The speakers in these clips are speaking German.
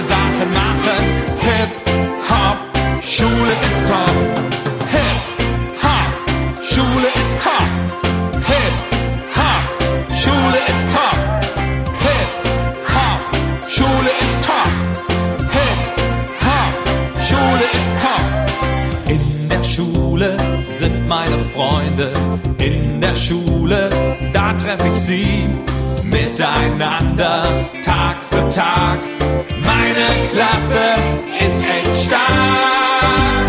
tolle Sachen machen. Hip-Hop, Schule ist top. Hip-Hop, Schule ist top. Hip-Hop, Schule ist top. Hip-Hop, Schule ist top. Hip-Hop, Schule ist top. In der Schule sind meine Freunde. In der Schule, da treffe ich sie. Miteinander, Tag für Tag. Meine Klasse ist echt stark.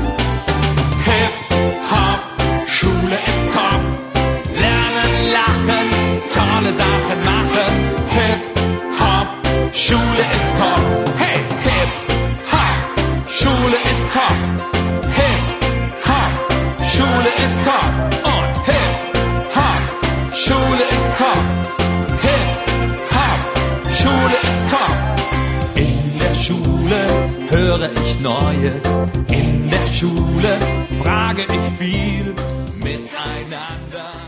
Hip-Hop, Schule ist top. Lernen, lachen, tolle Sachen machen. Hip-Hop, Schule ist top. Hey, Hip-Hop, Schule ist top. Hip-Hop, Schule ist top. Und Hip-Hop, Schule ist top. Hip-Hop, Schule ist top. In der Schule höre ich Neues. In der Schule frage ich viel miteinander.